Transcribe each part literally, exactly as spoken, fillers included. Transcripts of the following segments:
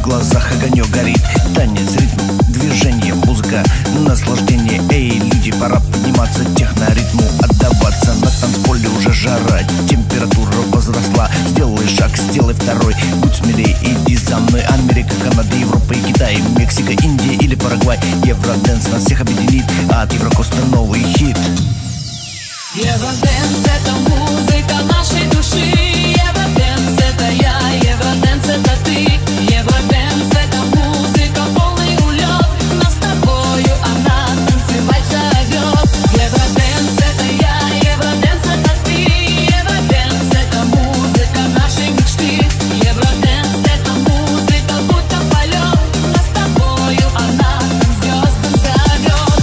глазах огонек горит. Танец, ритм, движение, музыка, наслаждение. Эй, люди, пора подниматься, техноритму отдаваться. На танцполе уже жара, температура возросла. Сделай шаг, сделай второй, будь смелее, иди за мной. Америка, Канада, Европа и Китай, Мексика, Индия или Парагвай. Евродэнс нас всех объединит, а от Еврокоста новый хит. Евродэнс — это музыка нашей души. Евродэнс — это я, Евродэнс — это ты. Евродэнс — это музыка, полный улет. Нас с тобою она танцевать зовет. Евродэнс — это я, Евродэнс — это ты. Евродэнс — это музыка нашей мечты. Евродэнс — это музыка, будто полет. Нас с тобою она к звездам зовет.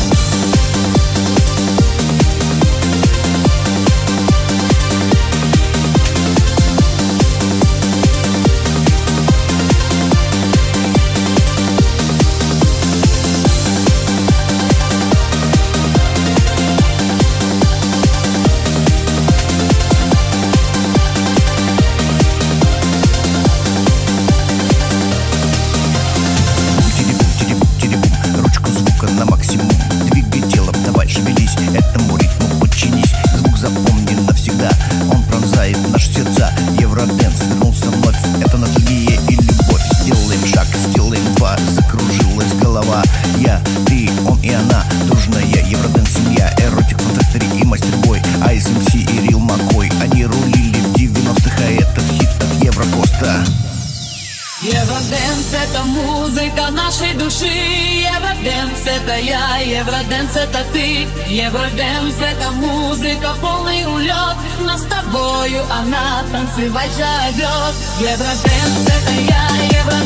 Ручку звука на максимум, двигай телом, давай шевелись, этому ритму подчинись. Звук запомни навсегда, он пронзает наши сердца. Евродэнс вернулся вновь, это ностальгия и любовь. Сделаем шаг, сделаем два, закружилась голова. Я, ты, он и она, дружная Евродэнс семья. Эротик, Фантактори и Мастербой, Айс эм си и Рил Маккой. Они рулили в девяностых, а этот хит от Еврокоста. Евродэнс — это музыка нашей души. Евродэнс — это я, Евродэнс — это ты. Евродэнс — это музыка, полный улет. Нас с тобою она танцевать зовет. Евродэнс — это я, Евродэнс